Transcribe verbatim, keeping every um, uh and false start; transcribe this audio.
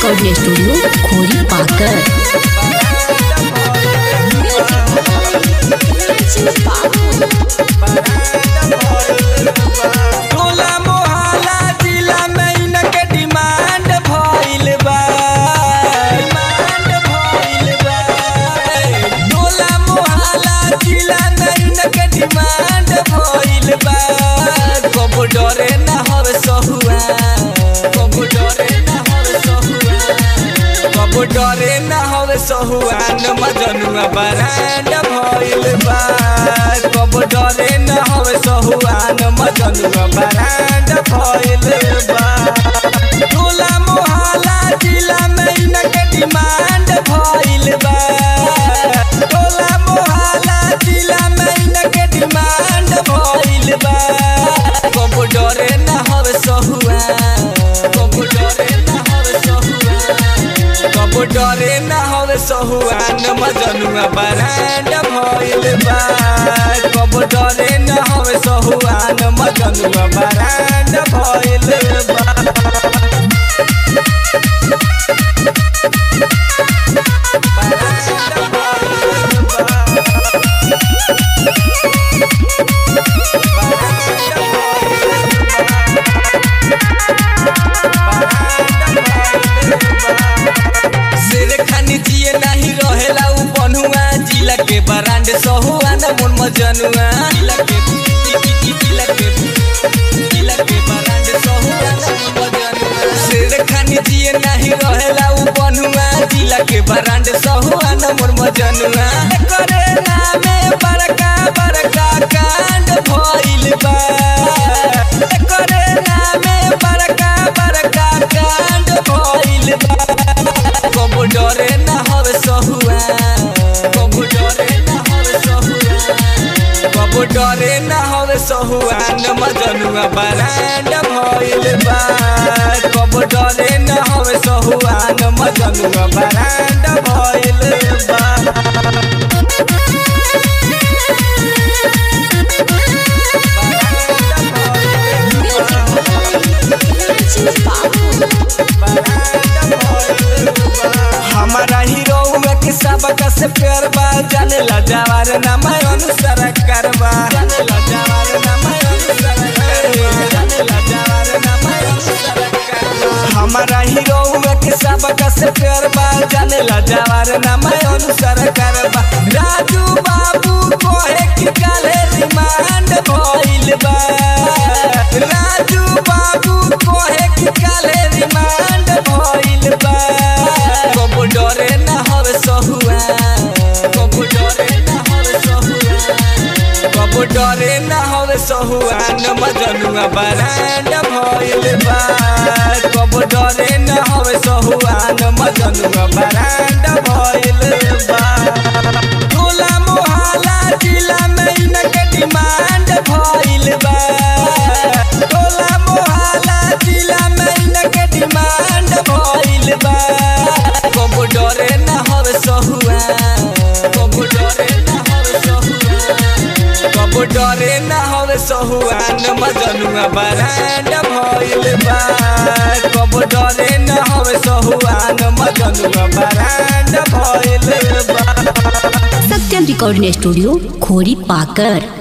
Recording studio खोरी पाकर। टोला मोहल्ला जिला में इनके डिमांड भइल बा, डिमांड भइल बा। टोला मोहल्ला जिला में इनके डिमांड भइल बा। कबो डरे ना हवे सहुआ, कबो डरे ना हवे सहुआ, कबो डरे ना हवे सहुआ। न मजनुआ बरांड भइल बा। कबो डरे ना हवे सहुआ, न मजनुआ बरांड भइल बा। टोला मोहल्ला जिला में इनके डिमांड भइल बा। टोला मोहल्ला जिला में इनके डिमांड भइल बा। कबो डरे ना हवे सहुआ, कबो डरे ना हवे सहुआ, कबो डरे ना हवे सहुआ। न मजनुआ बरांड भइल बा। कबो डरे ना हवे सहुआ, न मजनुआ बरांड भइल बा। जिए नहीं रहेला उ बनुआ जिला के बरांड सहुआ न मोर मजनुआ। जिला के जिला के जिला के बरांड सहुआ न मोर मजनुआ। शेर खानी जिए नहीं रहेला उ बनुआ जिला के बरांड सहुआ न मोर मजनुआ। करे नामे बड़का बड़का कांड भइल बा। करे नामे बड़का बड़का कांड भइल बा। कबो डरे ना हवे सहुआ, कबो डरे ना हवे सहुआ, कबो डरे ना हवे सहुआ। न मजनुआ बरांड भइल बा। कबो डरे ना हवे सहुआ, न मजनुआ बरांड भइल बा। हमारा हीरो के सबका से प्यार बा। जाने ला जवार नाम अनुसार करबा, जाने ला जवार नाम अनुसार करबा, जाने ला जवार नाम अनुसार करबा। हमारा हीरो के सबका से प्यार बा। जाने ला जवार नाम अनुसार करबा। राजू बाबू कोहे कि काले रिमांड भइल बा। राजू बाबू कोहे कि काले रिमांड भइल बा। कबो डरे ना हवे सहुआ, कबो डरे ना हवे सहुआ, कबो डरे ना हवे सहुआ। न मजनुआ बरांड भइल बा। कबो डरे ना हवे सहुआ, न मजनुआ बरांड भइल बा। टोला मोहल्ला जिला में इनके डिमांड भइल बा। टोला मोहल्ला जिला में इनके डिमांड भइल बा। कबो डरे ना हवे सहुआ, कबो डरे ना हवे सहुआ, कबो डरे ना हवे सहुआ। न मजनुआ बरांड भइल बा। कबो डरे ना हवे सहुआ, न मजनुआ बरांड भइल बा। सत्यम रिकॉर्डिंग स्टूडियो खोरी पाकर।